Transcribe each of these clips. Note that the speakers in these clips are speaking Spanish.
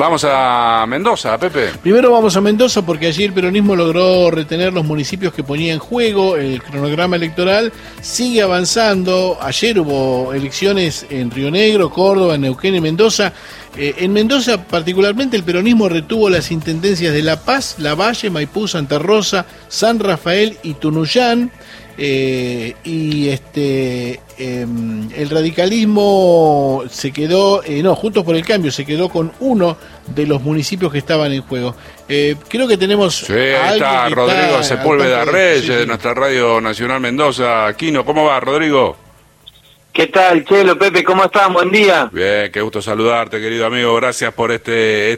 Vamos a Mendoza, Pepe. Primero vamos a Mendoza porque allí el peronismo logró retener los municipios que ponía en juego. El cronograma electoral sigue avanzando. Ayer hubo elecciones en Río Negro, Córdoba, Neuquén y Mendoza. En Mendoza particularmente el peronismo retuvo las intendencias de La Paz, Lavalle, Maipú, Santa Rosa, San Rafael y Tunuyán. El radicalismo se quedó, Juntos por el Cambio se quedó con uno de los municipios que estaban en juego. Creo que tenemos... Sí, ahí está Rodrigo Sepúlveda Reyes, de nuestra Radio Nacional Mendoza. Quino, ¿cómo va, Rodrigo? ¿Qué tal, Chelo, Pepe? ¿Cómo están? Buen día. Bien, qué gusto saludarte, querido amigo. Gracias por este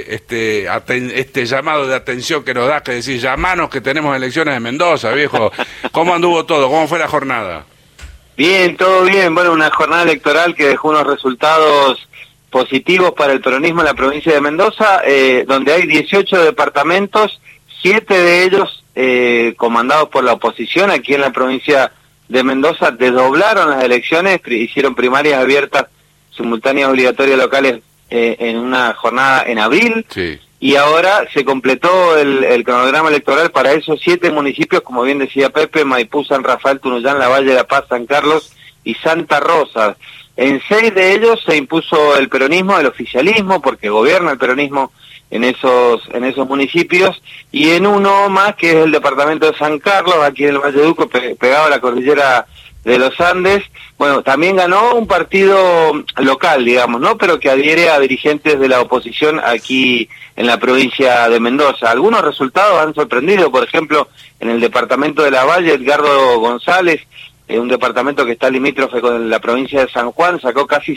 llamado de atención que nos das, que decís, llamanos que tenemos elecciones en Mendoza, viejo. ¿Cómo anduvo todo? ¿Cómo fue la jornada? Bien, todo bien. Bueno, una jornada electoral que dejó unos resultados positivos para el peronismo en la provincia de Mendoza, donde hay 18 departamentos, 7 de ellos comandados por la oposición aquí en la provincia de Mendoza. Desdoblaron las elecciones, hicieron primarias abiertas, simultáneas obligatorias locales en una jornada en abril, sí. Y ahora se completó el cronograma electoral para esos 7 municipios, como bien decía Pepe: Maipú, San Rafael, Tunuyán, Lavalle, La Paz, San Carlos y Santa Rosa. En 6 de ellos se impuso el peronismo, el oficialismo, porque gobierna el peronismo en esos municipios, y en uno más, que es el departamento de San Carlos, aquí en el Valle de Uco, pegado a la cordillera de los Andes. Bueno, también ganó un partido local, digamos, ¿no? Pero que adhiere a dirigentes de la oposición aquí en la provincia de Mendoza. Algunos resultados han sorprendido, por ejemplo, en el departamento de Lavalle, Edgardo González, un departamento que está limítrofe con la provincia de San Juan, sacó casi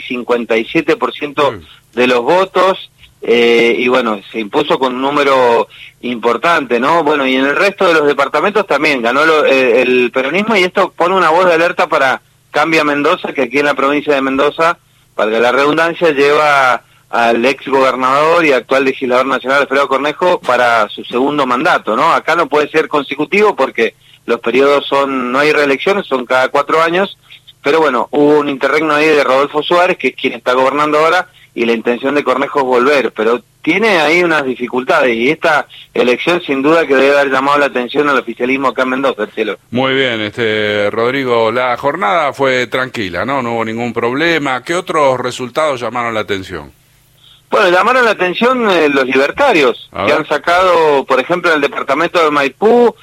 57% de los votos. Y bueno, se impuso con un número importante, ¿no? Bueno, y en el resto de los departamentos también ganó el peronismo, y esto pone una voz de alerta para Cambia Mendoza, que aquí en la provincia de Mendoza, para la redundancia, lleva al ex gobernador y actual legislador nacional Alfredo Cornejo para su segundo mandato, ¿no? Acá no puede ser consecutivo porque los periodos no hay reelecciones, son cada 4 años, pero bueno, hubo un interregno ahí de Rodolfo Suárez, que es quien está gobernando ahora, y la intención de Cornejo es volver, pero tiene ahí unas dificultades, y esta elección sin duda que debe haber llamado la atención al oficialismo acá en Mendoza, Cielo. Muy bien, Rodrigo, la jornada fue tranquila, ¿no? No hubo ningún problema. ¿Qué otros resultados llamaron la atención? Bueno, llamaron la atención los libertarios, que han sacado, por ejemplo, en el departamento de Maipú,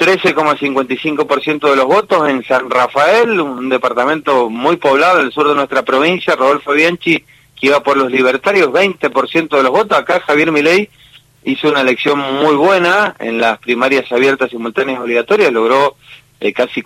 13,55% de los votos. En San Rafael, un departamento muy poblado en el sur de nuestra provincia, Rodolfo Bianchi, que iba por los libertarios, 20% de los votos. Acá Javier Milei hizo una elección muy buena en las primarias abiertas simultáneas obligatorias, logró casi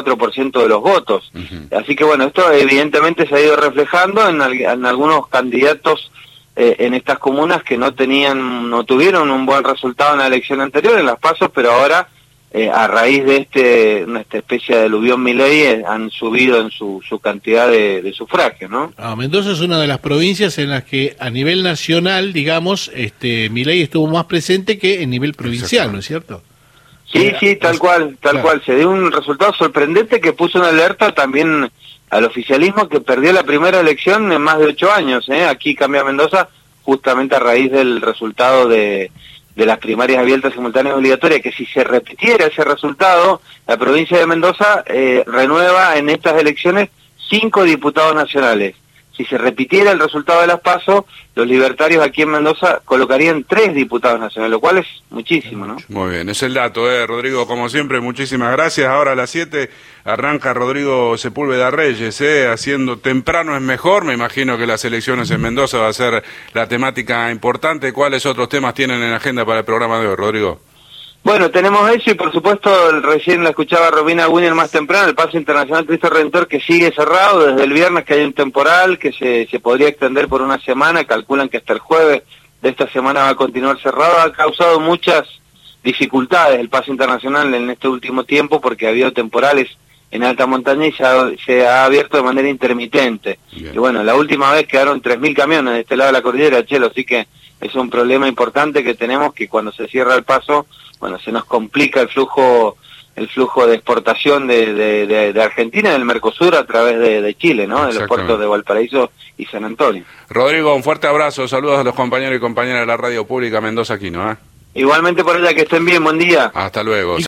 44% de los votos. Así que bueno, esto evidentemente se ha ido reflejando en algunos candidatos en estas comunas que no tuvieron un buen resultado en la elección anterior, en las PASO, pero ahora a raíz de esta especie de aluvión Milei han subido en su cantidad de sufragio, ¿no? Mendoza es una de las provincias en las que a nivel nacional, digamos, Milei estuvo más presente que en nivel provincial, ¿no es cierto? Sí, tal cual. Se dio un resultado sorprendente que puso en alerta también al oficialismo, que perdió la primera elección en más de 8 años, aquí Cambia Mendoza, justamente a raíz del resultado de las primarias abiertas simultáneas obligatorias, que si se repitiera ese resultado, la provincia de Mendoza renueva en estas elecciones 5 diputados nacionales. Si se repitiera el resultado de las PASO, los libertarios aquí en Mendoza colocarían 3 diputados nacionales, lo cual es muchísimo, ¿no? Muy bien, es el dato, Rodrigo, como siempre, muchísimas gracias. Ahora a las 7 arranca Rodrigo Sepúlveda Reyes, haciendo temprano es mejor. Me imagino que las elecciones en Mendoza va a ser la temática importante. ¿Cuáles otros temas tienen en agenda para el programa de hoy, Rodrigo? Bueno, tenemos eso, y por supuesto recién la escuchaba Robina Wiener más temprano, el Paso Internacional Cristo Redentor, que sigue cerrado desde el viernes, que hay un temporal que se podría extender por una semana. Calculan que hasta el jueves de esta semana va a continuar cerrado. Ha causado muchas dificultades el Paso Internacional en este último tiempo, porque ha habido temporales en alta montaña y se ha abierto de manera intermitente. Bien. Y bueno, la última vez quedaron 3.000 camiones de este lado de la cordillera, Chelo, así que es un problema importante que tenemos, que cuando se cierra el paso, bueno, se nos complica el flujo el flujo de exportación de Argentina y del Mercosur a través de Chile, ¿no? De los puertos de Valparaíso y San Antonio. Rodrigo, un fuerte abrazo, saludos a los compañeros y compañeras de la Radio Pública Mendoza Aquino, ¿eh? Igualmente por allá, que estén bien, buen día. Hasta luego.